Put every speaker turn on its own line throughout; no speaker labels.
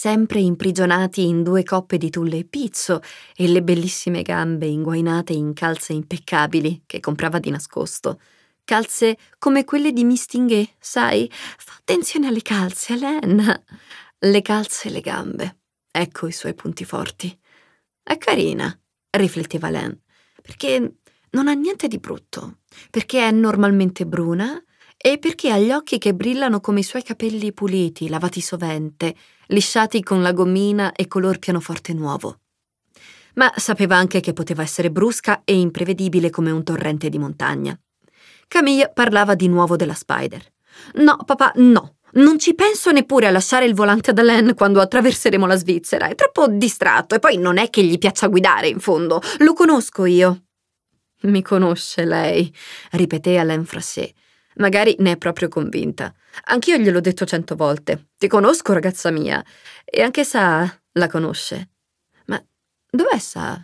sempre imprigionati in 2 coppe di tulle e pizzo e le bellissime gambe inguainate in calze impeccabili che comprava di nascosto. Calze come quelle di Mistinguet, sai? Fa attenzione alle calze, Hélène. Le calze e le gambe. Ecco i suoi punti forti. È carina, rifletteva Hélène, perché non ha niente di brutto, perché è normalmente bruna e perché ha gli occhi che brillano come i suoi capelli puliti, lavati sovente, lisciati con la gommina e color pianoforte nuovo. Ma sapeva anche che poteva essere brusca e imprevedibile come un torrente di montagna. Camille parlava di nuovo della Spider. «No, papà, no. Non ci penso neppure a lasciare il volante ad Alain quando attraverseremo la Svizzera. È troppo distratto e poi non è che gli piaccia guidare, in fondo. Lo conosco io». «Mi conosce lei», ripeté Alain fra sé. Magari ne è proprio convinta. Anch'io gliel'ho detto 100 volte. «Ti conosco, ragazza mia». E anche Sa la conosce. Ma dov'è Sa?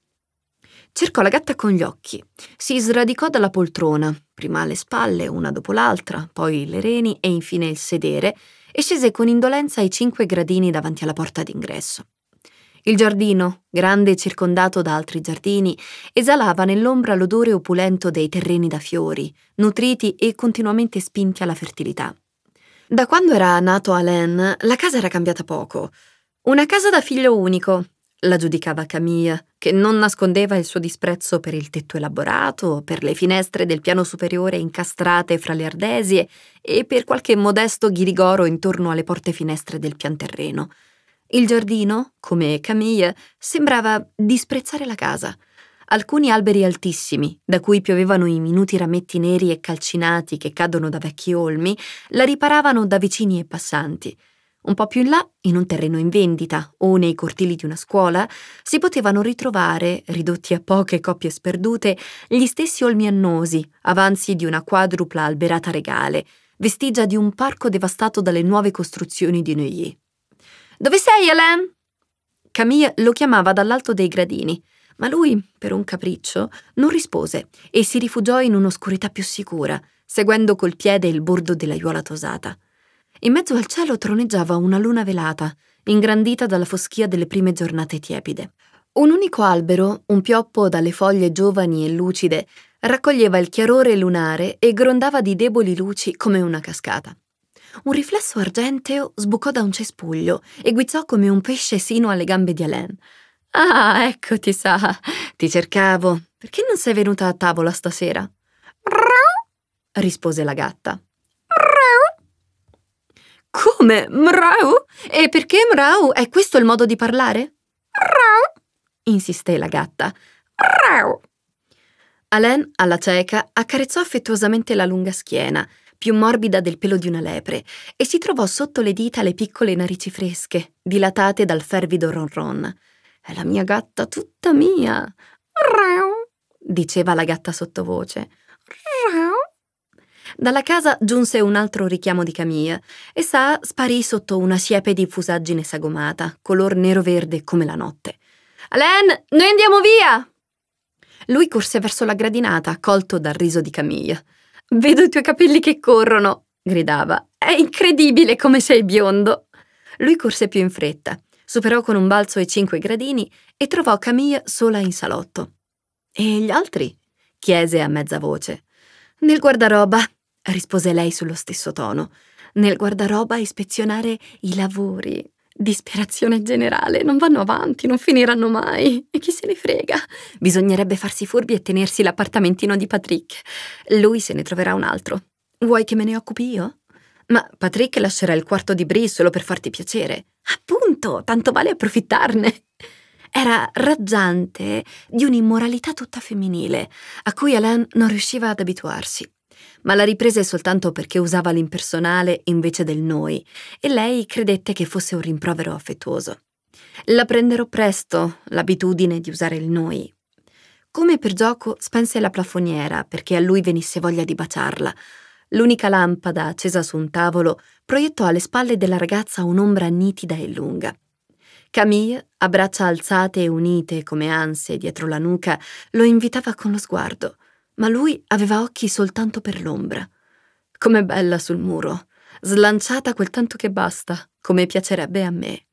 Cercò la gatta con gli occhi. Si sradicò dalla poltrona, prima le spalle, una dopo l'altra, poi le reni e infine il sedere, e scese con indolenza i 5 gradini davanti alla porta d'ingresso. Il giardino, grande e circondato da altri giardini, esalava nell'ombra l'odore opulento dei terreni da fiori, nutriti e continuamente spinti alla fertilità. Da quando era nato Alain, la casa era cambiata poco. Una casa da figlio unico, la giudicava Camille, che non nascondeva il suo disprezzo per il tetto elaborato, per le finestre del piano superiore incastrate fra le ardesie e per qualche modesto ghirigoro intorno alle porte finestre del pianterreno. Il giardino, come Camille, sembrava disprezzare la casa. Alcuni alberi altissimi, da cui piovevano i minuti rametti neri e calcinati che cadono da vecchi olmi, la riparavano da vicini e passanti. Un po' più in là, in un terreno in vendita o nei cortili di una scuola, si potevano ritrovare, ridotti a poche coppie sperdute, gli stessi olmi annosi, avanzi di una quadrupla alberata regale, vestigia di un parco devastato dalle nuove costruzioni di Neuilly. «Dove sei, Alain?» Camille lo chiamava dall'alto dei gradini, ma lui, per un capriccio, non rispose e si rifugiò in un'oscurità più sicura, seguendo col piede il bordo dell'aiuola tosata. In mezzo al cielo troneggiava una luna velata, ingrandita dalla foschia delle prime giornate tiepide. Un unico albero, un pioppo dalle foglie giovani e lucide, raccoglieva il chiarore lunare e grondava di deboli luci come una cascata. Un riflesso argenteo sbucò da un cespuglio e guizzò come un pesce sino alle gambe di Alain. «Ah, eccoti, Sa, ti cercavo. Perché non sei venuta a tavola stasera?» «Mrau», rispose la gatta. «Come? Mrau? E perché mrau? È questo il modo di parlare?» «Mrau», insisté la gatta. «Mrau». Alain, alla cieca, accarezzò affettuosamente la lunga schiena, più morbida del pelo di una lepre, e si trovò sotto le dita le piccole narici fresche, dilatate dal fervido ronron. «È la mia gatta tutta mia!» «Mrau», diceva la gatta sottovoce. «Mrau». Dalla casa giunse un altro richiamo di Camille e Sa sparì sotto una siepe di fusaggine sagomata, color nero-verde come la notte. «Alain, noi andiamo via!» Lui corse verso la gradinata, colto dal riso di Camille. «Vedo i tuoi capelli che corrono!» gridava. «È incredibile come sei biondo!» Lui corse più in fretta, superò con un balzo i 5 gradini e trovò Camille sola in salotto. «E gli altri?» chiese a mezza voce. «Nel guardaroba», rispose lei sullo stesso tono. «Nel guardaroba a ispezionare i lavori. Disperazione generale, non vanno avanti, non finiranno mai. E chi se ne frega? Bisognerebbe farsi furbi e tenersi l'appartamentino di Patrick. Lui se ne troverà un altro. Vuoi che me ne occupi io? Ma Patrick lascerà il quarto di Brie solo per farti piacere. Appunto, tanto vale approfittarne». Era raggiante di un'immoralità tutta femminile, a cui Alain non riusciva ad abituarsi. Ma la riprese soltanto perché usava l'impersonale invece del noi, e lei credette che fosse un rimprovero affettuoso. La prenderò presto, l'abitudine di usare il noi. Come per gioco spense la plafoniera perché a lui venisse voglia di baciarla. L'unica lampada accesa su un tavolo proiettò alle spalle della ragazza un'ombra nitida e lunga. Camille, a braccia alzate e unite come anse dietro la nuca, lo invitava con lo sguardo, ma lui aveva occhi soltanto per l'ombra. Come bella sul muro, slanciata quel tanto che basta, come piacerebbe a me.